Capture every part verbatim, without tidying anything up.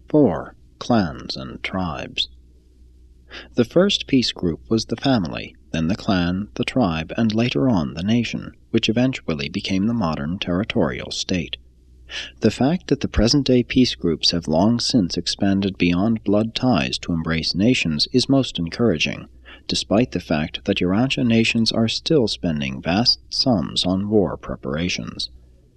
four. Clans and tribes. The first peace group was the family, then the clan, the tribe, and later on the nation, which eventually became the modern territorial state. The fact that the present-day peace groups have long since expanded beyond blood ties to embrace nations is most encouraging, despite the fact that Urantia nations are still spending vast sums on war preparations.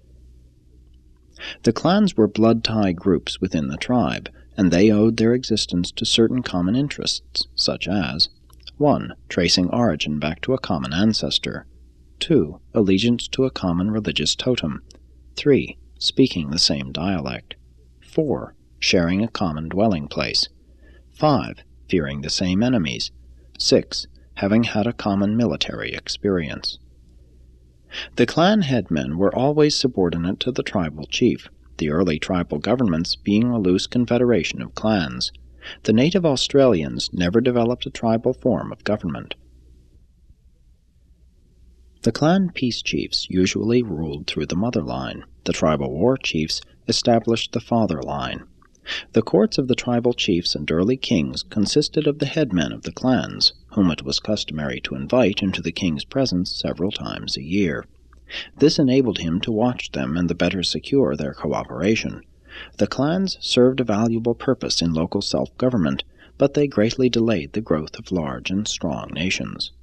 The clans were blood tie groups within the tribe, and they owed their existence to certain common interests, such as one. Tracing origin back to a common ancestor. two. Allegiance to a common religious totem. three. Speaking the same dialect. four. Sharing a common dwelling place. five. Fearing the same enemies. six. Having had a common military experience. The clan headmen were always subordinate to the tribal chief, the early tribal governments being a loose confederation of clans. The native Australians never developed a tribal form of government. The clan peace chiefs usually ruled through the mother line. The tribal war chiefs established the father line. The courts of the tribal chiefs and early kings consisted of the headmen of the clans, whom it was customary to invite into the king's presence several times a year. This enabled him to watch them and the better secure their cooperation. The clans served a valuable purpose in local self-government, but they greatly delayed the growth of large and strong nations.